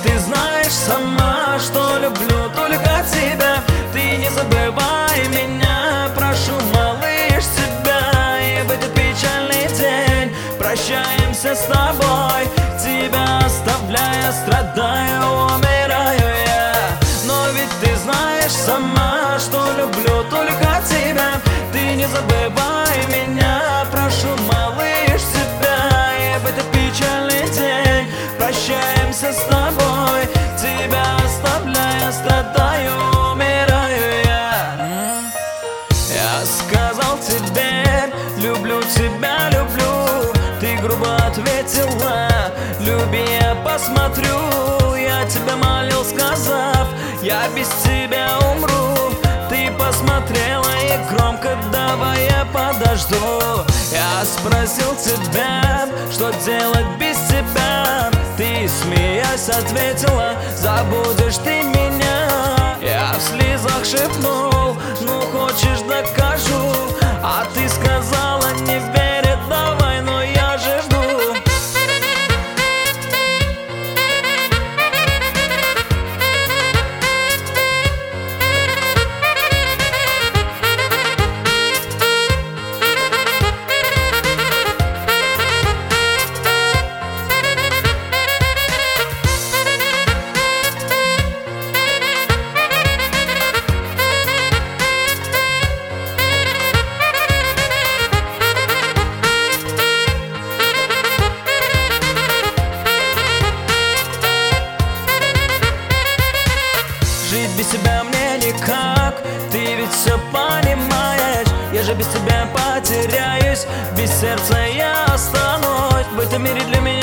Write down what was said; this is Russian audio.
ты знаешь сама, что люблю только тебя. Ты не забывай меня, прошу, малыш, тебя. И в этот печальный день прощаемся с тобой. Тебя оставляя, страдаю, умираю я. Но ведь ты знаешь сама, что люблю только тебя. Ты не забывай меня, прошу, малыш, тебя. И в этот печальный день прощаемся с тобой. Тебя оставляя, страдаю, умираю я. Я сказал тебе, люблю тебя, люблю. Ты грубо ответила, люби, я посмотрю. Я тебя молил, сказав, я без тебя умру. Ты посмотрела и громко, давай я подожду. Я спросил тебя, что делать без тебя. Ты, смеясь, ответила, забудешь ты меня. Я в слезах шепнул, ну хочешь докажу. А ты сказала, не верит, давай, но я же жду. Жить без тебя мне никак, ты ведь все понимаешь. Я же без тебя потеряюсь, без сердца я останусь. В этом мире для меня